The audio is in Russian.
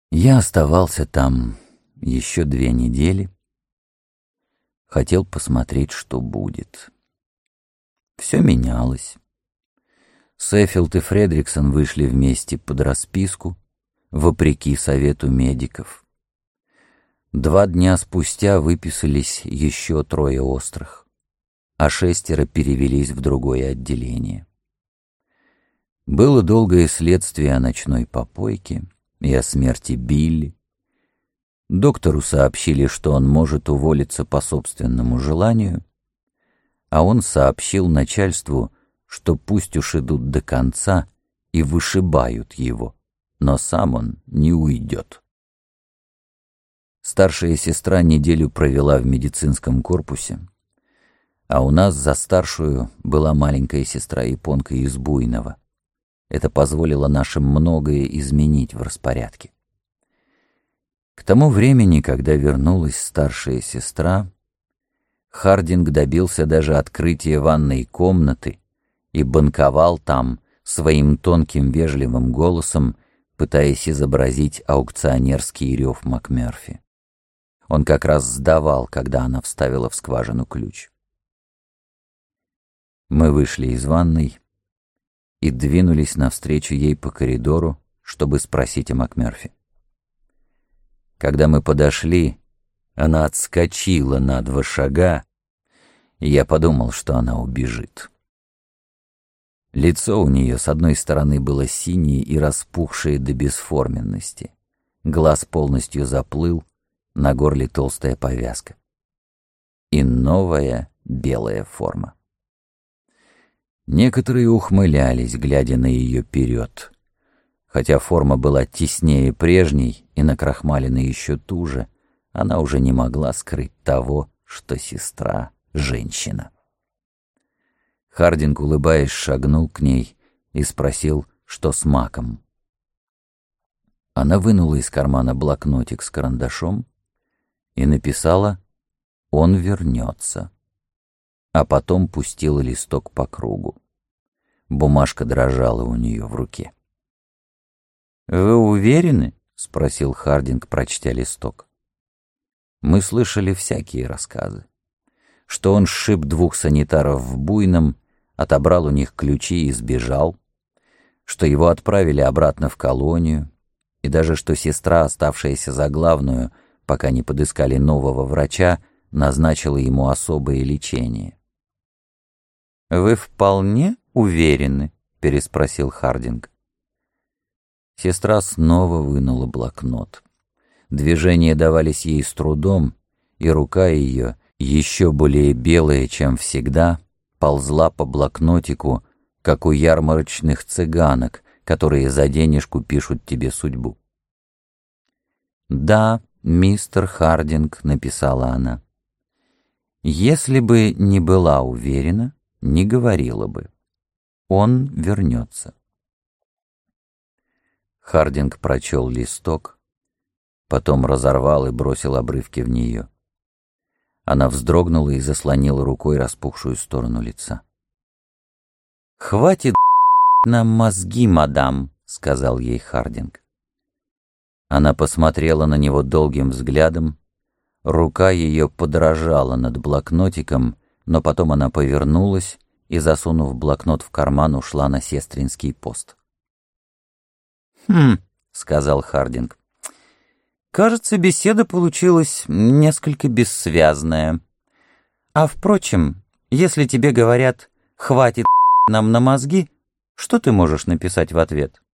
Я оставался там еще 2 недели, хотел посмотреть, что будет. Все менялось. Сеффилд и Фредриксон вышли вместе под расписку, вопреки совету медиков. 2 дня спустя выписались еще 3 острых, а 6 перевелись в другое отделение. Было долгое следствие о ночной попойке и о смерти Билли. Доктору сообщили, что он может уволиться по собственному желанию, а он сообщил начальству, что пусть уж идут до конца и вышибают его, но сам он не уйдет. Старшая сестра неделю провела в медицинском корпусе, а у нас за старшую была маленькая сестра-японка из Буйного. Это позволило нашим многое изменить в распорядке. К тому времени, когда вернулась старшая сестра, Хардинг добился даже открытия ванной комнаты и банковал там своим тонким вежливым голосом, пытаясь изобразить аукционерский рев МакМёрфи. Он как раз сдавал, когда она вставила в скважину ключ. Мы вышли из ванной и двинулись навстречу ей по коридору, чтобы спросить о МакМёрфи. Когда мы подошли, она отскочила на 2 шага, и я подумал, что она убежит. Лицо у нее с одной стороны было синее и распухшее до бесформенности, глаз полностью заплыл, на горле толстая повязка и новая белая форма. Некоторые ухмылялись, глядя на ее вперед. Хотя форма была теснее прежней и накрахмалена еще туже, она уже не могла скрыть того, что сестра — женщина. Хардинг, улыбаясь, шагнул к ней и спросил, что с Маком. Она вынула из кармана блокнотик с карандашом и написала «Он вернется», а потом пустила листок по кругу. Бумажка дрожала у нее в руке. «Вы уверены?» — спросил Хардинг, прочтя листок. Мы слышали всякие рассказы. Что он сшиб 2 санитаров в Буйном, отобрал у них ключи и сбежал, что его отправили обратно в колонию, и даже что сестра, оставшаяся за главную, пока не подыскали нового врача, назначила ему особое лечение. «Вы вполне уверены?» — переспросил Хардинг. Сестра снова вынула блокнот. Движения давались ей с трудом, и рука ее, еще более белая, чем всегда, ползла по блокнотику, как у ярмарочных цыганок, которые за денежку пишут тебе судьбу. «Да, мистер Хардинг», — написала она. «Если бы не была уверена, не говорила бы. Он вернется». Хардинг прочел листок, потом разорвал и бросил обрывки в нее. Она вздрогнула и заслонила рукой распухшую сторону лица. «Хватит нам мозги, мадам», — сказал ей Хардинг. Она посмотрела на него долгим взглядом, рука ее подрожала над блокнотиком, но потом она повернулась и, засунув блокнот в карман, ушла на сестринский пост. — сказал Хардинг. «Кажется, беседа получилась несколько бессвязная. А впрочем, если тебе говорят «хватит нам на мозги», что ты можешь написать в ответ?»